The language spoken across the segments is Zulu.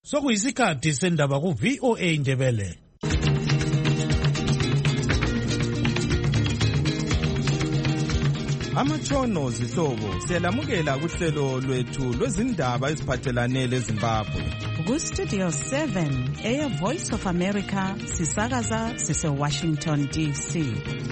Sokuyisikhathi sendaba ku VOA Indebele. Amatshono zihlobo siyalamukela kuhlelo lwethu lwezindaba eziphathelane leZimbabwe. Ku Studio 7 Air Voice of America sisakaza sise Washington DC.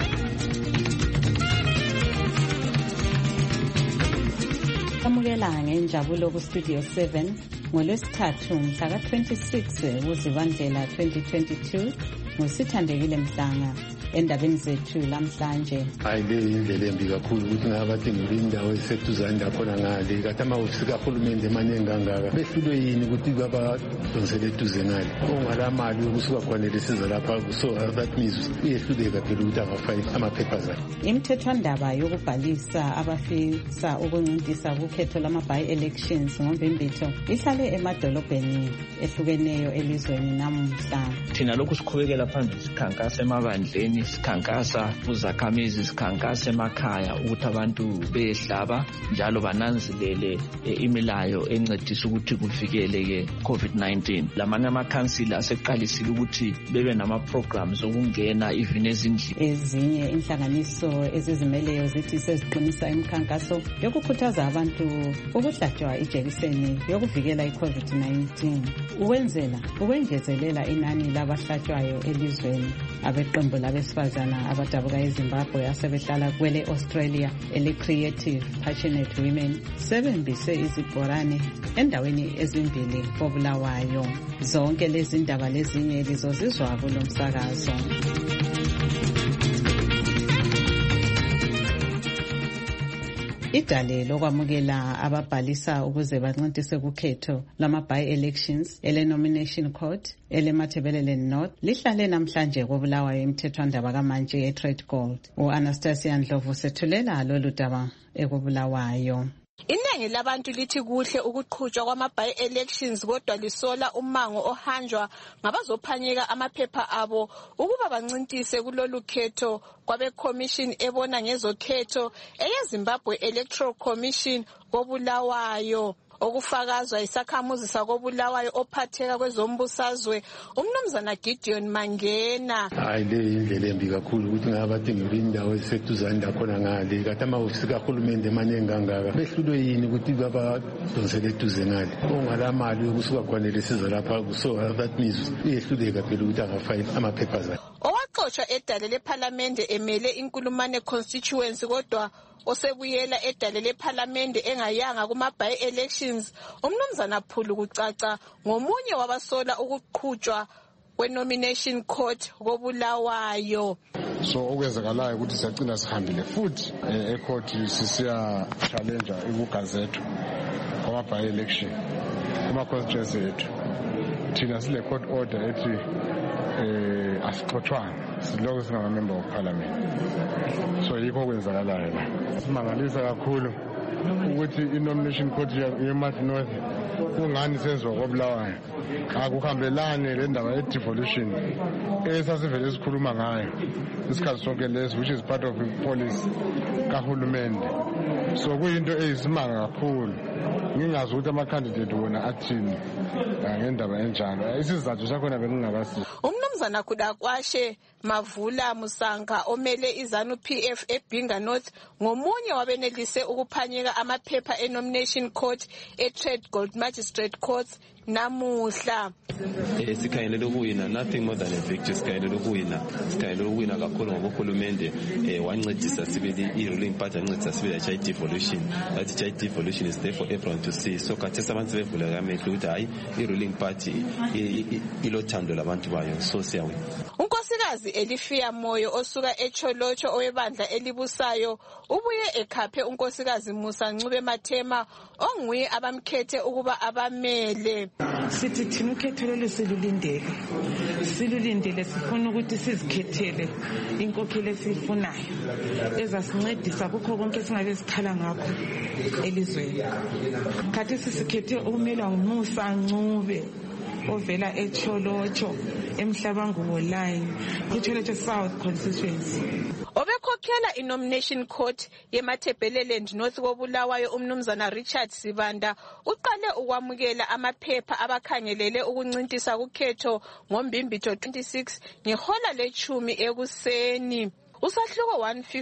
Amukela ngenjabulo ku Studio 7 ngolwesithathu mhla ka-26 kuZibandlela 2022 ngosithandekile Mhlanga. Endabeni zethu lamhlanje ayile indlela embi kakhulu ukuthi ngabathi ngilindawo esetuzani lakhona ngale kathi amahhovisi kahulumende emaningi kangaka behlulwe yini ukuthi babadonsele eduze ngale ongalamali yokusuka kwanele siza lapha so that means iyehluleka phela ukuthi angafayile amaphepha zakhe. Imithethwandaba yokubhalisa abafisa ukuncintisa kukhetho lama-by-elections ngoMbimbithi ihlale emadolobheni ehlukeneyo elizweni namuhla. Thina lokhu siqhubekela phambili sikhankasa emabandleni, sikhankasa kuzakhamizi, sikhankasa emakhaya ukuthi abantu behlaba njalo bananzelele imilayo encedisa ukuthi kuvikeleke COVID-19. Lamanye amakhansila aseqalisile ukuthi bebe nama-programs okungena even ezindlini. Ezinye inhlanganiso ezizimeleyo zithi seziqinisa imikhankaso yokukhuthaza abantu ukuhlatshwa ijekiseni yokuvikela i-COVID-19 ukwenzela ukwengezelela inani labahlatshwayo elizweni. Abeqembu labesifazana abadabuka eZimbabwe asebehlala kwele Australia ele-Creative Passionate Women sebembise izibhorane endaweni ezimbili koBulawayo. Zonke lezi ndaba lezinye lizozizwa kulo msakazo. Idale lokwamukela ababhalisa ukuze bancintise kukhetho lama-by-elections ele-nomination court ele-Matabeleland North lihlale namhlanje koBulawayo imithethwandaba kamanje e-Trade Gold. U-Anastasia Ndlovu sethulela lolu daba ekoBulawayo. Iningi labantu lithi kuhle ukuqhutshwa kwama-by-elections kodwa lisola umango ohanjwa ngabazophanyeka amaphepha abo ukuba bancintise kulolu khetho kwabe-commission ebona ngezokhetho eyeZimbabwe Electoral Commission koBulawayo. Okufakazwa isakhamuzi sakoBulawayo ophatheka kwezombusazwe umnumzana Gideon Mangena. Ayile indlela embi kakhulu ukuthi ngabathi ngilindawo esetuzani lakhona ngale kathi amahhovisi kahulumende emaningi kangaka behlulwe yini ukuthi babadonsele eduze ngale ongalamali yokusuka kwanele siza lapha so that means iyehluleka phela ukuthi angafayile amaphepha zakhe. Owaxoshwa edale lephalamende emele inkulumane constituency kodwa osebuyela edale lephalamende engayanga kuma-by-elections umnumzana Phulu kucaca ngomunye wabasola ukuqhutshwa kwe-nomination court koBulawayo. So okwenzakalayo ukuthi siyagcina sihambile futhi ecourt sisiya challenge ikugazetho kwama-by-election kuma-constituency ethu. Thina sile court order ethi asixothwana siloko singamamember of parliament. So yikho kwenzakalayo la. Simangalisa kakhulu ukuthi i-nomination court ye-North North kungani senziwa koBulawayo akuhambelane le ndaba ye-devolution esasivele sikhuluma ngayo isikhathi sonke lesi which is part of the policy kahulumende. So kuyinto eyisimanga kakhulu ngingazi ukuthi ama-candidate wona athini ngendaba enjalo. Isizathu sakhona bengingakasizi. Umnumzana Kudakwashe Mavula Musanga omele iZanu PF eBinga North ngomunye wabenelise ukuphanyeka amaphepha e-nomination court e-Trade Gold Magistrate Court namuhla. Sikhangele ukuwina nothing more than a victory. Sikhangele ukuwina kakhulu ngoba uhulumende wancedisa sibili i-ruling party wancedisa sibili child devolution. That child devolution is there for everyone to see. So khathesi abantu bevula kamehlo ukuthi hayi i-ruling party ilothando labantu bayo. So siyawina. Unkosikazi Elifia Moyo osuka eCholocho owebandla elibusayo ubuye ekhaphe unkosikazi Musa Ncube Mathema onguye abamkhethe ukuba abamele. Sithi thina ukhetho lolu silulindele sifuna ukuthi sizikhethele inkokheli esifunayo ezasincedisa kukho konke singabe sikhala ngakho elizweni. Khathi sisikhethe ukumelwa nguMusa Ncube ovela eCholocho eMhlabangubo line kuCholocho South constituency. Obekhokhela i-nomination court yeMatabeleland North koBulawayo umnumzana Richard Sibanda uqale ukwamukela amaphepha abakhangelele ukuncintisa kukhetho ngoMbimbitho 26 ngehola le10 ekuseni. Usahluko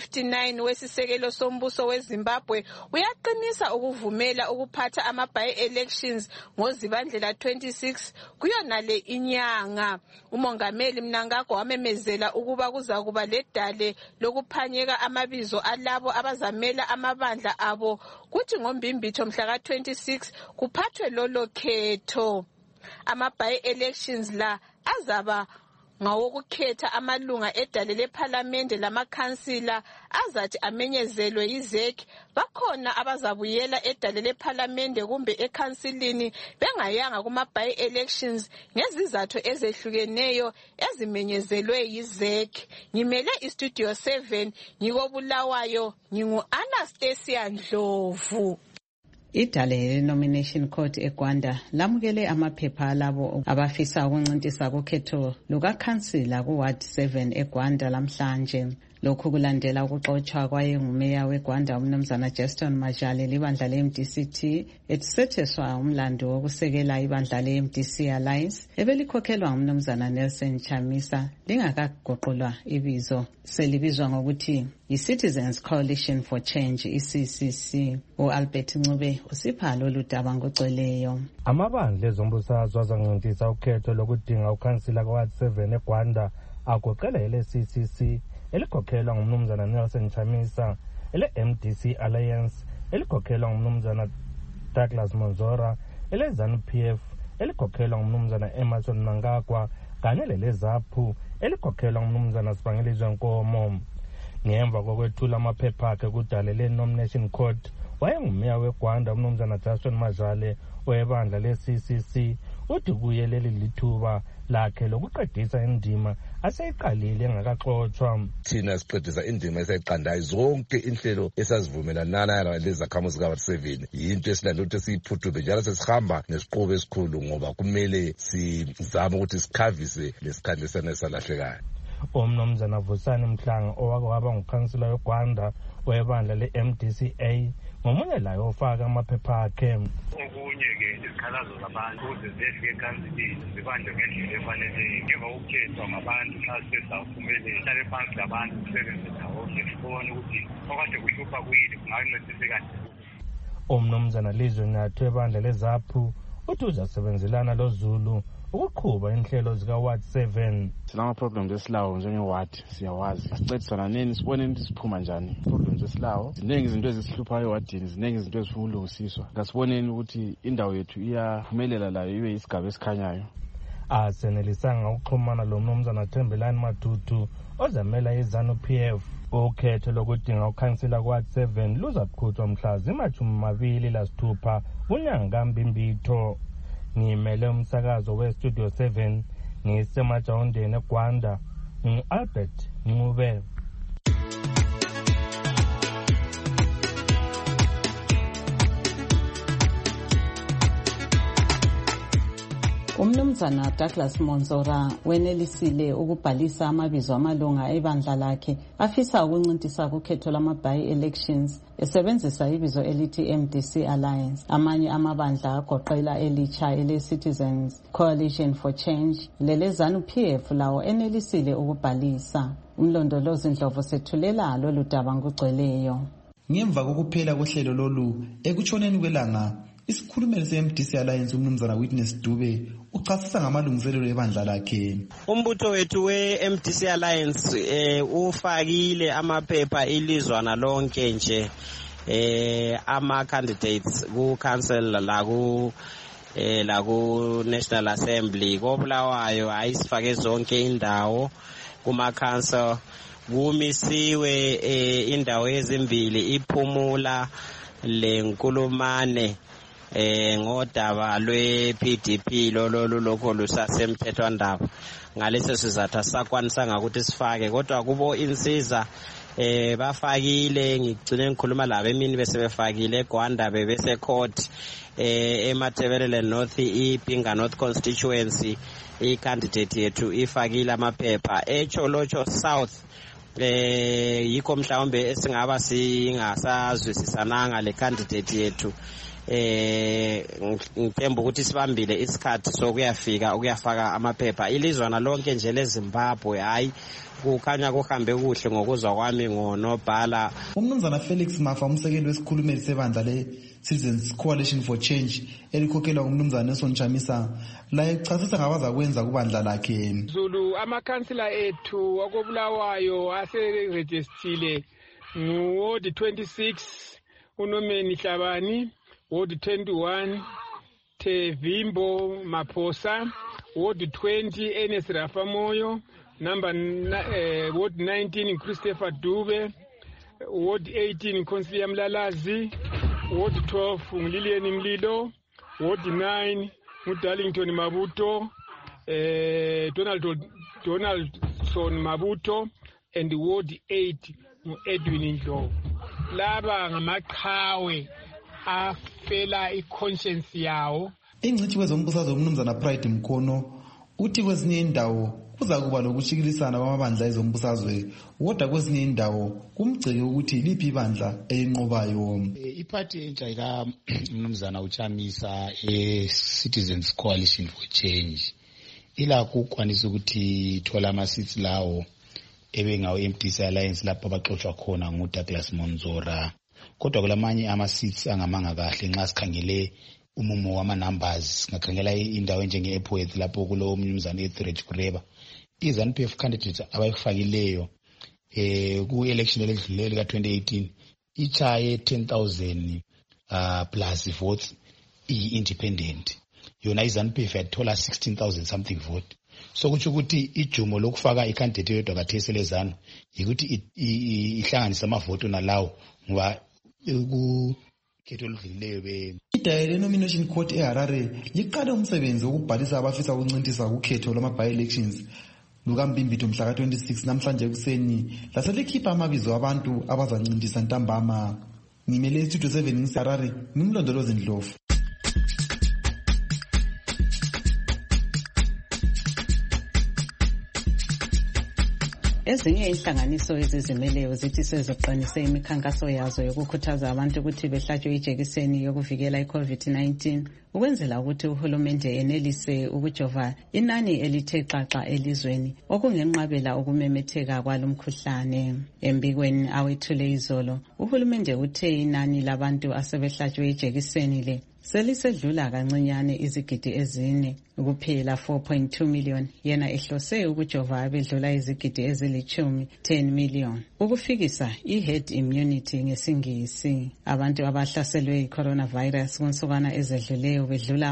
159 wesisekelo sombuso weZimbabwe uyaqinisa ukuvumela ukuphatha ama-by-elections ngoZibandlela 26 kuyonale inyanga. Umongameli Mnangagwa wamemezela ukuba kuzakuba ledale lokuphanyeka amabizo alabo abazamela amabandla abo kuthi ngoMbimbitho mhla ka-26 kuphathwe lolo khetho. Ama-by-elections la azaba ngawokukhetha amalunga edale lephalamende lamakhansila azathi amenyezelwe yiZEC. Bakhona abazabuyela edale lephalamende kumbe ekhansilini bengayanga kuma-by-elections ngezizathu ezehlukeneyo ezimenyezelwe yiZEC. Ngimele iStudio 7 ngikoBulawayo ngingu-Anastasia Ndlovu. Idale le-nomination court eGwanda lamukele amaphepha alabo abafisa ukuncintisa kukhetho lukakhansila kuWard 7 eGwanda lamhlanje. Lokhu kulandela ukuxotshwa kwayengumeya weGwanda umnumzana Justin Majale libandla le-MDC etisetheswa umlando wokusekela ibandla le-MDC Alliance ebelikhokhelwa ngumnumzana Nelson Chamisa lingakaguqulwa ibizo selibizwa ngokuthi yi-Citizens Coalition for Change i-CCC. U-Albert Ncube usipha lolu daba ngogcweleyo. Amabandla ezombusazwe azancintisa ukhetho lokudinga ukhansila kuWard 7 eGwanda agoqela ele-CCC elikhokhelwa ngumnumzana Nelson Chamisa, ele-MDC Alliance elikhokhelwa ngumnumzana Douglas Monzora, ele-ZANU-PF elikhokhelwa ngumnumzana Emerson Mnangagwa kanye lele-ZAPU elikhokhelwa ngumnumzana Sibangilizwe Nkomo. Ngemva kokwethula amaphepha akhe kudale le-nomination court wayengumeya weGwanda umnumzana Justin Majale webandla le-CCC uthi kuye leli lithuba lakhe lokuqedisa indima aseyiqalile engakaxotshwa. Thina siqedisa indima eseyiqandayo zonke inhlelo esazivumelanana lezakhamuzi ka-Ward 7 yinto esilanda ukuthi siyiphuthume njalo sesihamba nesiqubu esikhulu ngoba kumele sizame ukuthi sikhavise lesikhandisana esalahlekayo. Umnumzana Vusani Mhlanga owake waba ngukhansila weGwanda webandla le-MDCA ngomunye layo ofaka amaphepha akhe. Okunye-ke izikhalazo zabantu ukuze zefike ekhansilini zibanjwe ngendlela efaneleyo ngemva kokukhethwa ngabantu nxa sesizawuphumelela hlale phansi labantu sisebenze ndawonye sibone ukuthi okade kuhlupha kuyini kungancedise kanjani. Umnumzana Lizwe Nyathi webandla leZAPU uthi uzasebenzelana loZulu ukuqhuba inhlelo zikaWard 7. Sinama-problems esilawo njenge-ward siyawazi. Sicedisana nini sibone ukuthi siphuma njani. Problems esilawo ziningi izinto ezisihluphayo ewadini, ziningi izinto ezifuna ukulungisiswa. Kasiboneni ukuthi indawo yethu iyaphumelela layo ibe yisigaba esikhanyayo. Asenelisanga ukuxhumana lo mnumzana Thembelani Matutu ozamela iZANU-PF. Ukhetho lokudinga ukhansila kuWard 7 luzaqhutshwa mhla zima-26 kunyanga kaMbimbitho. Ngimele umsakazo weStudio 7 ngisemajawundeni eGwanda ngu-Albert Ncube. Umnumzana Douglas Monzora wenelisile ukubhalisa amabizo amalunga ebandla lakhe afisa ukuncintisa kukhetho lama-by-elections esebenzisa ibizo elithi MDC Alliance. Amanye amabandla agoqela elitsha ele-Citizens Coalition for Change lele-ZANU-PF lawo enelisile ukubhalisa. Umlondolozi Ndlovu sethulela lolu daba ngogcweleyo. Ngemva kokuphela kohlelo lolu ekutshoneni kwelanga isikhulumeli se-MDC Alliance umnumzana Witness Dube uchasisa ngamalungiselelo ebandla lakhe. Umbutho wethu we-MDC Alliance ufakile amaphepha ilizwana lonke nje ama-candidates ku-council laku National Assembly koBulawayo ayisifake zonke indawo kuma-council. Kumisiwe indawo ezimbili iPhumula leNkulumane ngodaba lwe-PDP lokho lusasemthethwandaba. Ngaleso sizathu asakwanisanga ukuthi sifake kodwa kubo insiza bafakile ngigcine ngikhuluma labo emini bese befakile eGwanda bebese court eMatabeleland North iPinga North constituency i-candidate yethu ifakile amaphepha eCholocho South yikho mhlawumbe esingaba singasazwisisananga le candidate yethu ngithemba ukuthi sibambile isikhathi sokuyafika ukuyafaka amaphepha ilizwana lonke nje leZimbabwe hayi kukhanya kuhambe kuhle ngokuzwa kwami ngonobhala. Umnumzana Felix Mafa umsekeli wesikhulumeli sebandla le-Citizens Coalition for Change elikhokhelwa ngumnumzana Nelson Chamisa la echasisa ngabazakwenza kubandla lakhe. Zulu amakhansila ethu akobulawayo aserejistile ngu-Ward 26 uNomeni Hlabani, Ward 21 Tevimbo Maphosa, Ward 20 Enes Rafamoyo, Ward 19 Christopher Dube, Ward 18 Consilia Mlalazi, Ward 12 Lilian Mlilo, Ward 9 Darlington Mabuto, Donaldson Mabuto, and Ward 8 Edwin Ndlovu. Laba ngamaqhawe afela i-conscience yawo. Ingcithi wezombusazwe umnumzana Pride Mkhono uthi kwezinye indawo kuza kuba lokushikilisana kwamabandla ezombusazwe kodwa kwezinye indawo kumgceke ukuthi liphi ibandla eyinqobayo. Iphathi entsha ikaMnumzana uChamisa Citizens Coalition for Change ilakho ukwanisa ukuthi ithola ama-seats lawo ebengawo MDC Alliance lapho abaxoshwa khona nguDouglas Monzora, kodwa kulamanye ama-seats angamanga kahle nxa sikhangele umumo wama-numbers. Singakhangela indawo enjenge-Epworth lapho kulo mnumzana Etheridge Kureba i-ZANU-PF candidate abayifakileyo ku-election eledlulileyo lika-2018 ichaye 10,000 plus votes iyi-independent, yona i-ZANU-PF yathola 16,000 something vote. So kutsho ukuthi ijumo lokufaka i-candidate yodwa kathesi lezanu yikuthi ihlanganisa amavoto nalawo ngoba kukhetho oludlulileyo idaya le-nomination court eHarare liqale umsebenzi wokubhalisa abafisa ukuncintisa kukhetho lwama-by-elections lukaMbimbitho mhla ka-26 namhlanje ekuseni laselikhipha amabizo abantu abazancintisa ntambama. Ngimele istudio 7 ngiseHarare, ngimlondolozi Ndlovu. Ezinye inhlanganiso ezizimeleyo zithi seziqinise imikhankaso yazo yokukhuthaza abantu ukuthi behlatshwe ijekiseni yokuvikela i-COVID-19 ukwenzela ukuthi uhulumende enelise ukujova inani elithe xaxa elizweni okungenqabela ukumemetheka kwalomkhuhlane. Embikweni awethule izolo, uhulumende uthe inani labantu asebehlatshwe ijekiseni le selisedlula kancinyane izigidi ezine kuphela 4.2 million, yena ehlose ukujova abedlula izigidi ezili10 million ukufikisa i-herd immunity ngesingisi. Abantu abahlaselwe i-coronavirus kunsukwana ezedluleyo bedlula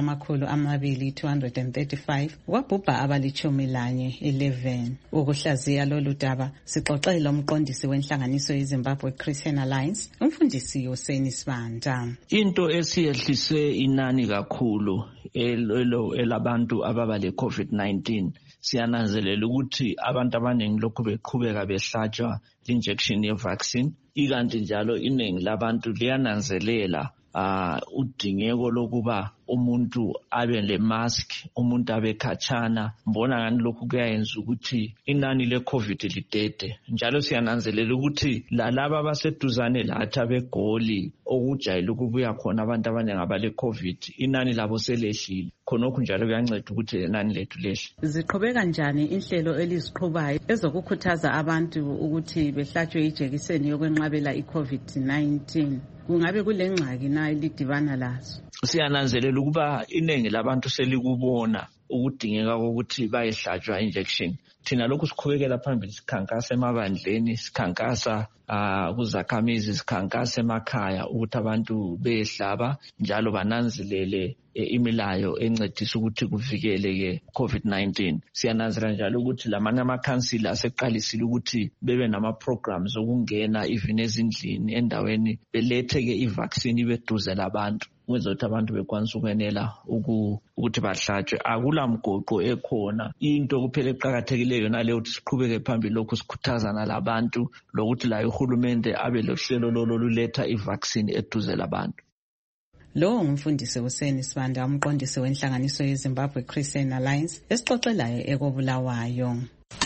235 kwabhubha abali11. Ukuhlaziya lolu daba sixoxela umqondisi wenhlanganiso yeZimbabwe Christian Alliance, umfundisi Hussein Sibanda. Into esiyehlise inani kakhulu elabantu ababa le COVID-19 siyananzelela ukuthi abantu abaningi lokhu beqhubeka behlatshwa injection ye-vaccine, ikanti njalo iningi labantu liyananzelela udingeko lokuba umuntu abe le mask, umuntu abe khatshana. Mbona ngani lokhu kuyayenza ukuthi inani le COVID lidede. Njalo siyananzelela ukuthi lalaba abaseduzane lathi abegoli okujayele ukubuya khona abantu abaningi abale COVID, inani labo selehlile. Khonokho njalo kuyanceda ukuthi inani lethu lehle. Ziqhubeka njani inhlelo eliziqhubayo ezokukhuthaza abantu ukuthi behlatshwe ijekiseni yokwenqabela i-COVID-19? Kungabe kule ngxaki na elidibana lazo? Siyananzelela ukuba iningi labantu selikubona ukudingeka kokuthi bayehlatshwa injection. Thina lokhu siqhubekela phambili, sikhankasa emabandleni, sikhankasa kuzakhamizi, sikhankasa emakhaya ukuthi abantu behlaba njalo bananzelele imilayo encedisa ukuthi kuvikeleke COVID-19. Siyananzelela njalo ukuthi lamanye amakhansila aseqalisile ukuthi bebe nama-programs okungena even ezindlini endaweni beletheke i-vaccine ibeduze labantu. ukwenza ukuthi abantu bekwanisa ukwenela ukuthi bahlatshwe. Akula mgoqo ekhona. Into kuphela eqhakathekileyo naleyo ukuthi siqhubeke phambili lokhu sikhuthazana labantu lokuthi la uhulumende abe lohlelo loluletha i-vaccine eduze labantu. Lo ngumfundisi Hussein Sibanda, umqondisi wenhlanganiso yeZimbabwe Christian Alliance, esixoxelayo ekobulawayo.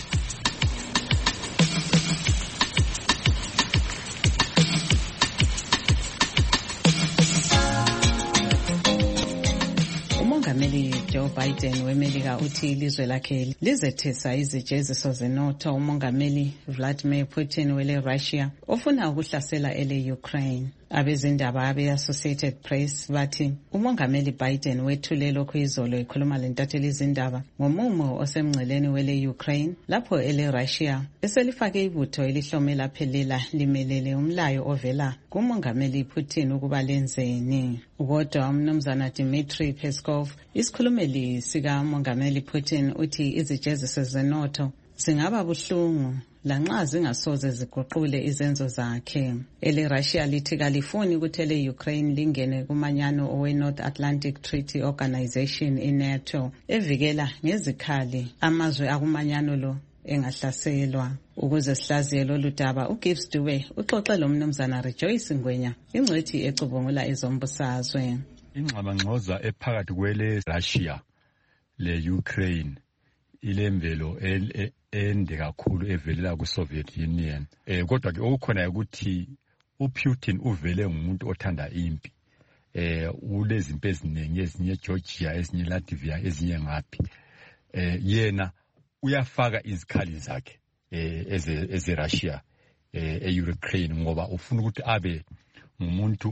uMongameli Joe Biden weMelika uthi ilizwe lakhe lizethesa izijeziso zenotho uMongameli Vladimir Putin wele Russia ofuna ukuhlasela ele Ukraine. Abezindaba abe-Associated Press bathi uMongameli Biden wethule lokhu izolo ekhuluma lentatheli izindaba ngomumo osemngceleni wele Ukraine lapho ele Russia eselifake ibutho elihlome laphelela limelele umlayo ovela kuMongameli Putin ukuba lenzeni. Kodwa umnumzana Dmitry Peskov, isikhulumeli sika Mongameli Putin, uthi izijeziso zenotho zingaba buhlungu lanxa zingasoze ziguqule izenzo zakhe. Ele Russia lithi kalifuni ukuthi ele Ukraine lingene kumanyano owe North Atlantic Treaty Organization iNATO evikela ngezikhali amazwe akumanyano lo engahlaselwa. Ukuze sihlaziye lolu daba, uGibbs Dube uxoxe lo mnumzana Rejoice Ngwenya, ingcwethi ecubungula ezombusazwe. Ingxabangxoza ephakathi kwele Russia le Ukraine ilemvelo ende kakhulu evelela ku-Soviet Union. Kodwa ke okukhona ukuthi uPutin uvele ngumuntu othanda impi. Ulezimpi eziningi, ezinye Georgia, ezinye Latvia, ezinye ngaphi. Yena uyafaka izikhali zakhe eze-Russia e-Ukraine ngoba ufuna ukuthi abe ngumuntu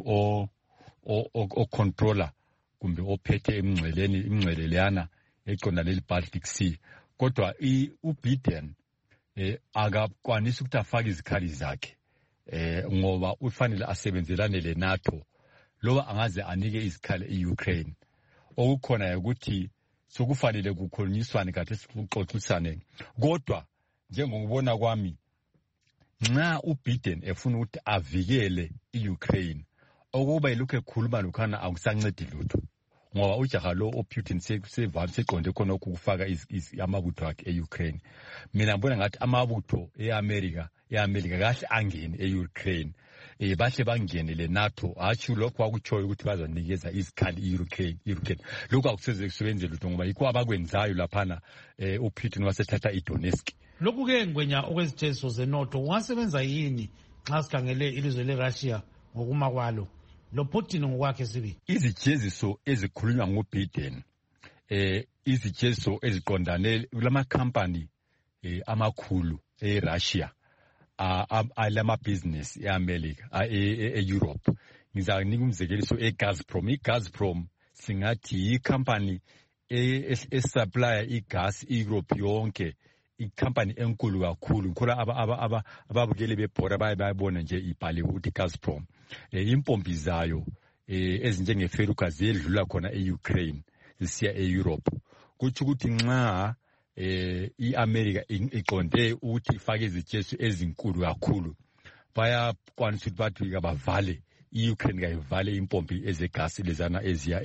ocontrola kumbe ophethe imngceleleyana eqonda leli Baltic Sea. Kodwa uBiden akakwanisi ukuthi afake izikhali zakhe ngoba ufanele asebenzelane leNATO loba angaze anike izikhali e-Ukraine. Okukhona ukuthi sokufanele kukhulunyiswane kade sikuxoxisane. Kodwa njengokubona kwami, nxa uBiden efuna ukuthi avikele i-Ukraine, okuba ilokhu ekhuluma lokhana akusancedi lutho. Ngoba ujaha lo uPutin seqonde khona ukufaka amabutho akhe e-Ukraine. Mina ngibona ngathi amabutho e-America kahle angene e-Ukraine. Bahle bangene le-NATO, hatshi lokho akutshoyo ukuthi bazanikeza izikhali i-Ukraine. Lokhu akuseze kusebenze lutho ngoba yikho abakwenzayo laphana uPutin wasethatha iDonetsk. Lokhu-ke Ngwenya okwezijeziso zenotho kungasebenza yini nxa sikhangele ilizwe le-Russia ngokuma kwalo? Lo Putin ngokwakhe sibi. Izijeziso ezikhulunywa nguBiden, izijeziso eziqondane kulamakhampani amakhulu e-Russia, alamabhizinesi e-America, e-Europe. Ngizanika umzekeliso eGazprom. iGazprom singathi ikhampani esupplya igas i-Europe yonke, ikhampani enkulu kakhulu. Ngikhola ababukeli bebhora bayabona nje ibhaliwe ukuthi Gazprom. Impompi zayo ezinjengeFeruka ziyedlula khona e-Ukraine zisiya e-Europe. Kuthi ukuthi nxa i-America iqonde ukuthi ifake izijeziso ezinkulu kakhulu, bayakwanisa ukuthi bathi bavale i-Ukraine, kayivale impompi ezegasi lezana eziya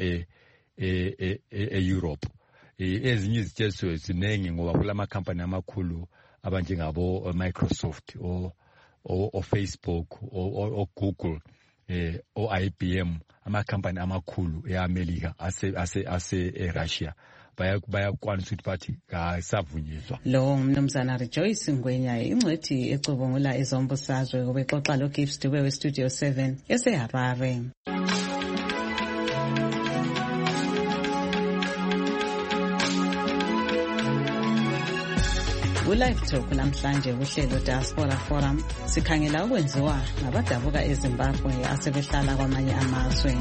e-Europe. Ezinye izijeziso zinengi ngoba kulamakhampani amakhulu abanjengabo Microsoft o Facebook o Google o IBM, amakhampani amakhulu e-America ase-Russia bayakwanisa ukuthi bathi kasavunyezwa. Lo mnumzana Rejoice Ngwenya, ingcwethi ecubungula ezombusazwe, ubexoxa lo Gibbs Dube weStudio 7 eseHarare. Live Talk namhlanje kuhlelo Diaspora Forum sikhangela ukwenziwa ngabadabuka eZimbabwe asebehlala kwamanye amazwe.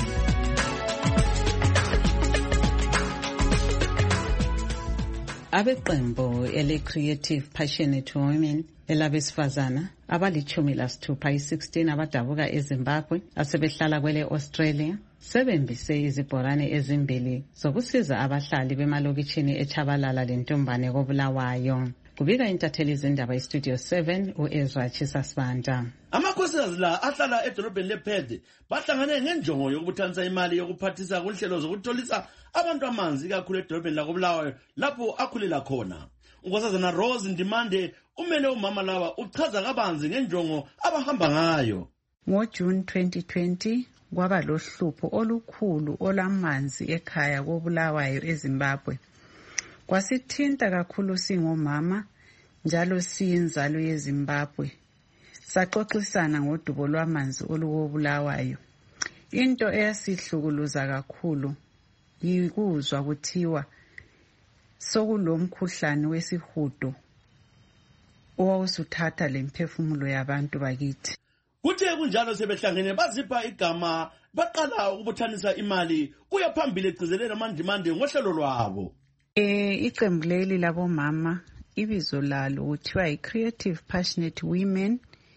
Abeqembu ele-Creative Passionate Women elabesifazana abali-16 i-16 abadabuka eZimbabwe asebehlala kwele Australia sebembise izibhorane ezimbili zokusiza abahlali bemalokitshini eChabalala leNtombane koBulawayo. kubika intatheli zindaba iStudio 7 uEzra Chisasibanda. Amakhosikazi la ahlala edolobheni lePhethe bahlangane ngenjongo yokubuthanisa imali yokuphathisa kunhlelo zokutholisa abantu amanzi kakhulu edolobheni lakoBulawayo lapho akhulela khona. Unkosazana Rose Ndimande umele umama laba uchaza kabanzi ngenjongo abahamba ngayo. NgoJune 2020 kwaba lohlupho olukhulu olamanzi ekhaya koBulawayo eZimbabwe. Kwasithinta kakhulu singomama njalo siyinzalo yeZimbabwe. Saxoxisana ngodubo lwamanzi olukoBulawayo. Into eyasihlukuluza kakhulu yikuzwa kuthiwa sokulomkhuhlane wesihudo owawusuthatha lemphefumulo yabantu bakithi. Kuthe kunjalo sebehlangene bazipha igama baqala ukubuthanisa imali kuya phambili egcizelela amandimande ngohlelo lwabo. Iqembu leli labomama ibizo lalo kuthiwa i-Creative Passionate Women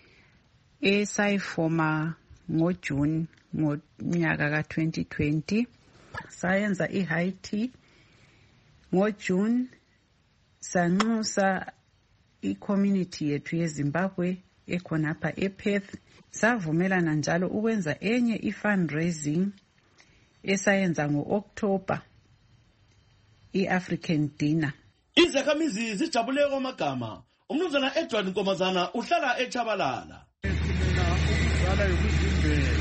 esayifoma ngoJune ngonyaka ka-2020. Sayenza i-high tea ngoJune, sanxusa i-community yethu yeZimbabwe ekhonapha ePerth. Savumelana njalo ukwenza enye i-fundraising esayenza ngo-October, i-African Dinner. Izakhamizi zijabule kwamagama. Umnumzana Edward Nkomazana uhlala eChabalala. Ukuzala yokuzimbela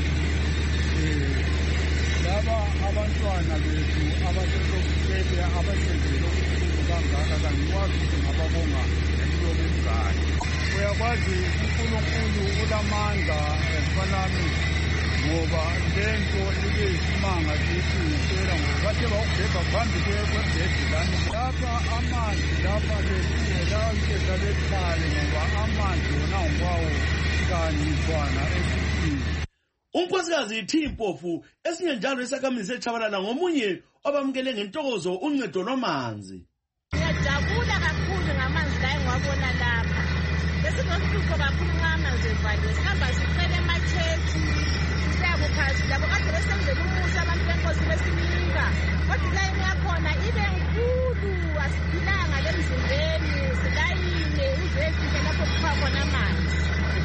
laba abantwana bethu abasesokusele abasenzele ubuhlungu kangaka kangikwazi ukuthi ngababonga ngemilobenzayo. Uyakwazi uNkulunkulu ulamandla esifanami ngoba lento ibe isimanga kithi ngempela ngoba bathe bawubhebha phambi kwebhedi lami. Lapha amanzi lapha lesilela bekhale ngoba amanzi wona ngokwawo kanyiswana esithini. Unkosikazi Thimpofu esinye njalo isakhamizi eChabalala ngomunye obamukele ngentokozo uncedo lwamanzi. Ngiyajabula kakhulu ngamanzi la engiwabona lapha. Besinohlupho kakhulu ngamanzi evaliwe. Sihamba sicela emachechi siyakuphasi labo kade besenzela umusa abantu benkosi besinika. Kodwa ilayini yakhona ibe nkulu asiphilanga lemzimbeni silayine uzefike lapho kupha khona amanzi.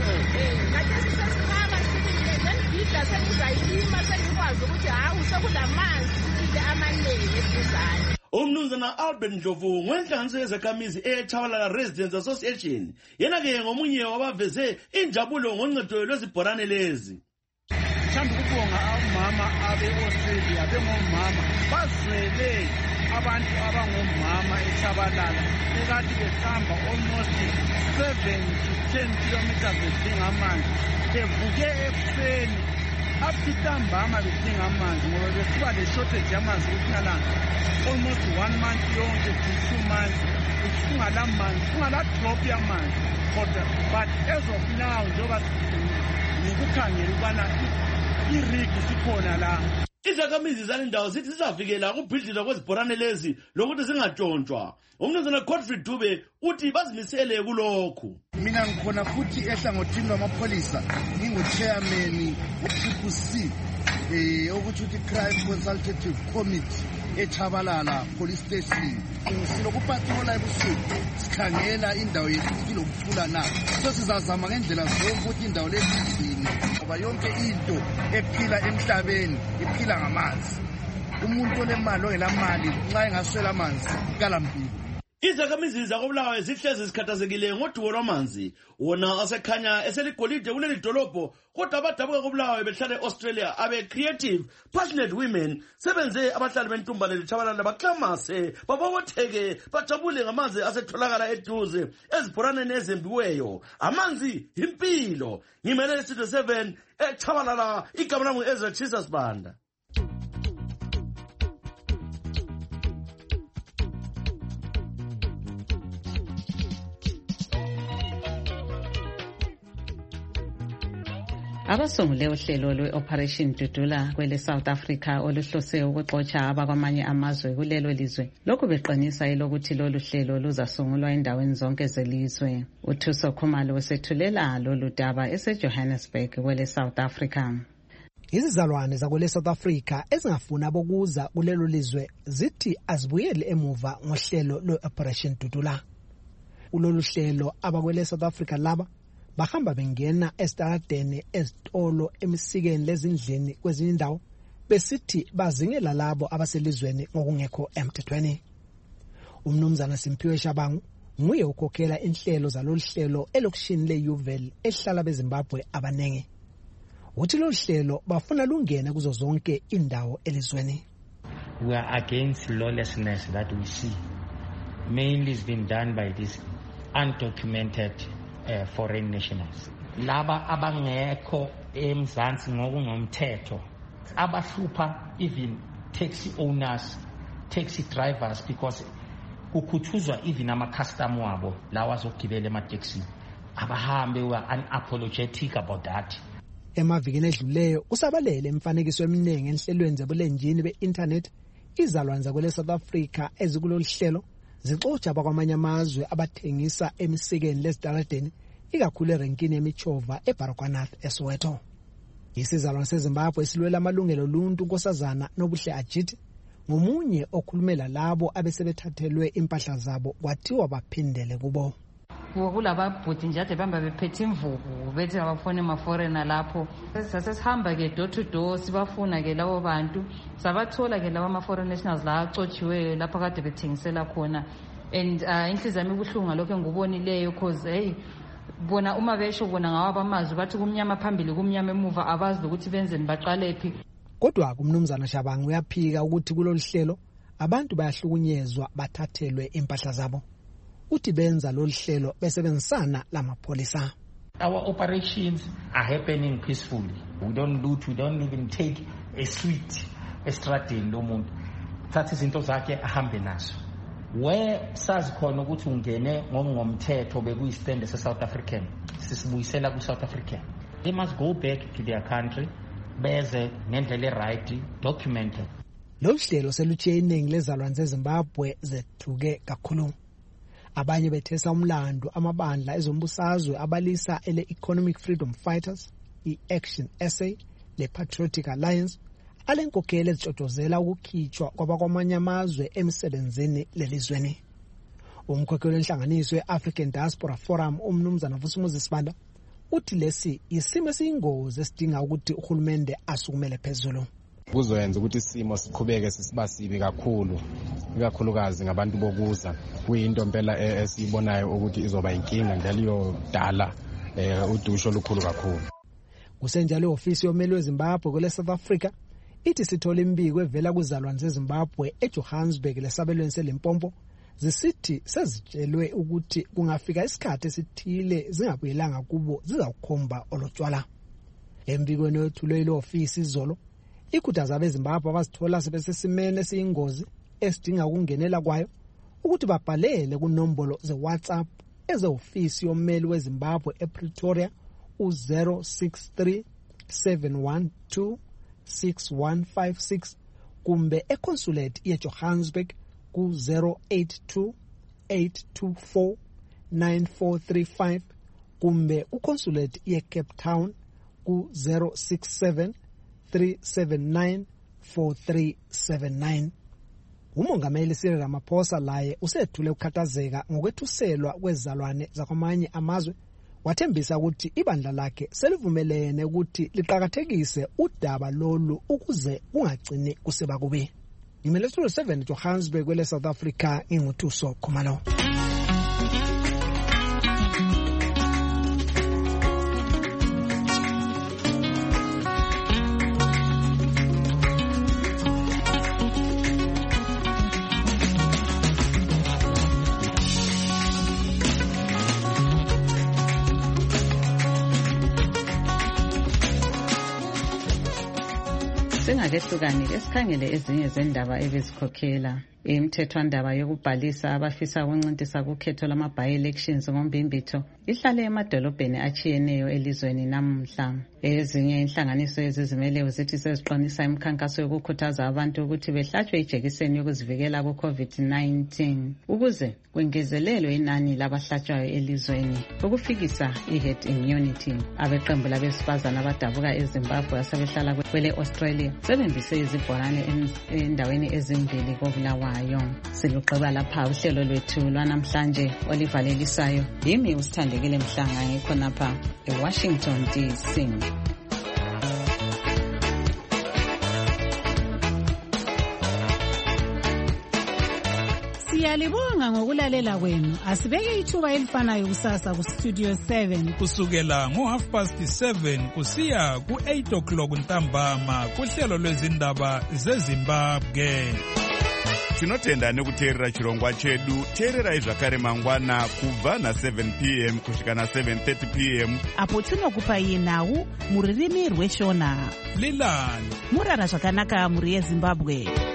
Kade sisesikhaba sibile ngidla sengizayilima sengikwazi ukuthi hawu sekulamanzi sibile amanenge eduzane. Umnumzana Albert Ndlovu ngwenhlanganiso yezakhamizi eChabalala Residents Association yena-ke ngomunye wabaveze injabulo ngoncedo lwezibhorane lezi. Sithanda ukubonga omama abe-Australia bengomama bazwele abantu abangomama eChabalala ekade behamba almost 7 to 10 kilometers bedinga amanzi bevuke ekuseni apitambama bedinga amanzi ngoba besiba le-shortage yamanzi kufinalanga almost 1 month yonke to 2 months kungalamanzi kungala-drop yamanzi kodwa but as of now njengoba ngikukhangela ukubana irigi sikhona la. Izakhamizi zalendawo zithi zizavikela ukubhidlizwa kwezibhorane lezi lokuthi zingatshontshwa. Umnumzana Godfrey Dube uthi bazimisele kulokhu. Mina ngikhona futhi ehlangothini lwamapholisa ngingu-chairman we-CCC ukuthi Crime Consultative Committee eChabalala Police Station. Silokupatrola ebusuku sikhangela indawo yethu ilomfula na. So sizazama ngendlela zonke ukuthi indawo lezi igcine ngoba yonke into ephila emhlabeni iphila ngamanzi. Umuntu onemali ongelamali nxa engaswela amanzi ukalampilo. Izakhamizi zakoBulawayo zihlezi zikhathazekile ngodubo lwamanzi wona asekhanya eseligolide kuleli dolobho kodwa abadabuka koBulawayo behlala eAustralia abe-Creative Passionate Women sebenze abahlali bentumbane leChabalala baklamase babobotheke bajabule ngamanzi asetholakala eduze ezibhoraneni ezembiweyo. Amanzi impilo. Ngimele iStudio 7 eChabalala. Igama lami Ezra Chisasibanda. Abasungule uhlelo lwe-Operation Dudula kwele South Africa oluhlose ukuxotsha abakwamanye amazwe kulelo lizwe. Lokhu beqinisa ilokuthi lolu hlelo luzasungulwa endaweni zonke zelizwe. uThuso Khumalo wesethulela lolu daba eseJohannesburg kwele South Africa. Izizalwane zakwele South Africa ezingafuna bokuza kulelo lizwe zithi azibuyele emuva ngohlelo lwe-Operation Dudula. Ulolu hlelo abakwele South Africa laba bahamba bengena esitaradeni, ezitolo, emisikeni lezindlini kwezinye indawo besithi bazingela labo abaselizweni ngokungekho emthethweni. Umnumzana Simphiwe Shabangu nguye ukhokhela inhlelo zalolu hlelo elokishini leUval ehlala beZimbabwe abanenge. Uthi lolu hlelo bafuna lungene kuzo zonke indawo elizweni. We are against lawlessness that we see. Mainly is being done by these undocumented foreign nationals. Laba abangekho eMzansi ngokungomthetho abahlupha even taxi owners, taxi drivers, because ukhuthuzwa even ama-custom wabo lawa azogibela ema-taxi. Abahambe were unapologetic about that. Emavikini edluleyo usabalele imfanekiso eminingi enhlelweni zebulenjini be-internet izalwane zakwele South Africa ezikulolu hlelo zixotsha abakwamanye amazwe abathengisa emisikeni lezitaradeni ikakhulu erenkini yemichova eBaragwanath eSoweto. Isizalwane seZimbabwe esilwela amalungelo oluntu uNkosazana Nobuhle Ajit ngomunye okhulumela labo abesebethathelwe impahla zabo kwathiwa baphindele kubo. Kulaba bhuti nje ade bamba bephethe imvubu bethi abafone ama-foreigner lapho sasesihamba ke door to door sibafuna ke labo bantu sabathola ke labo ama-foreign nationals la acotshiweyo lapha kade bethengisela khona and inhliziyo yami ibuhlungu ngalokho engubonileyo cause hey bona uma besho bona ngawo abamazwi bathi kumnyama phambili kumnyama emuva abazi ukuthi benzeni baqalephi. Kodwa kumnumzana Shabangu uyaphika ukuthi kulolu hlelo abantu bayahlukunyezwa bathathelwe impahla zabo. Uthi benza lolu hlelo besebenzisana lamapholisa. Our operations are happening peacefully. We don't loot, we don't even take a sweet estradini lomuntu. Thatha izinto zakhe ahambe nazo. Where sazi khona ukuthi ungene ngomthetho bekuyistand se-South African, sisibuyisela ku-South African. They must go back to their country beze ngendlela e-right, documented. Lolu hlelo selutshiye iningi lezalwane zeZimbabwe zethuke kakhulu. Abanye bethesa umlando amabandla ezombusazwe abalisa ele-Economic Freedom Fighters, i-Action SA, le-Patriotic Alliance, alenkokheli ezitshotshozela ukukhitshwa kwabakwamanye amazwe emsebenzini lelizweni. Umkhokheli wenhlanganiso ye-African Diaspora Forum umnumzana Vusumuzi Sibanda uthi lesi isimo esiyingozi esidinga ukuthi uhulumende asukumele phezulu. Kuzoyenza ukuthi isimo siqhubeke sisibasibi kakhulu, ikakhulukazi ngabantu bokuza. Kuyinto impela esibonayo ukuthi izoba inkinga njalo iyodala udusho olukhulu kakhulu. Kusenjalo ofisi yomeli weZimbabwe kwele South Africa ithi sithola imbiko evela kuzalwane zeZimbabwe eJohannesburg lesabelweni seLimpopo zisithi sezitshelwe ukuthi kungafika isikhathi esithile zingabuyelanga kubo zizawukhomba olotshwala. Embikweni wethulwe ile ofisi izolo ikhuthaza abeZimbabwe abazithola sebesesimene esiyingozi esidinga ukungenela kwayo ukuthi babhalele kunombolo ze-WhatsApp eze-ofisi yomeli weZimbabwe ePretoria u-063 712 6156 kumbe econsulate yeJohannesburg ku-082 824 9435 kumbe uconsulate yeCape Town ku-067 379 4379. Umongameli Cyril Ramaphosa laye usethule ukukhathazeka ngokwethuselwa kwezalwane zakwamanye amazwe, wathembisa ukuthi ibandla lakhe selivumelene ukuthi liqhakathekise udaba lolu ukuze kungagcini kuseba kubi. Imelethulo 7 Johannesburg kwele South Africa inguthuso Khumalo. Singakehlukani esikhangele ezinye zendaba ebezikhokhela imthethwandaba yokubhalisa abafisa ukuncintisa kukhetho lama-by-elections ngombimbitho ihlale emadolobheni achiyeneyo elizweni namhla. Ezinye inhlanganiso ezizimeleyo zithi seziqinisa imikhankaso yokukhuthaza abantu ukuthi behlatshwe ijekiseni yokuzivikela ku-COVID-19 ukuze kwengezelelwe inani labahlatshwayo elizweni ukufikisa i-herd immunity. Abeqembu labesifazana abadabuka eZimbabwe asebehlala kwele Australia sebenzise izibhorane endaweni ezimbili koBulawayo. Bulawayo. Silugqiba lapha uhlelo lwethu lwanamhlanje olivalelisayo. Yimi usithandekile Mhlanga ngikhonapha eWashington DC. Siyalibonga ngokulalela kwenu. Asibeke ithuba elifanayo kusasa ku Studio 7 kusukela ngo7:30 kusiya ku8:00 ntambama kuhlelo lwezindaba zeZimbabwe. Tinotenda nekuteerera chirongwa chedu. Teererai zvakare mangwana kubva na7 p.m. kusvika na7:30 p.m. apo tinokupai nhau muririmi rweshona. Lilani murara zvakanaka muri yeZimbabwe.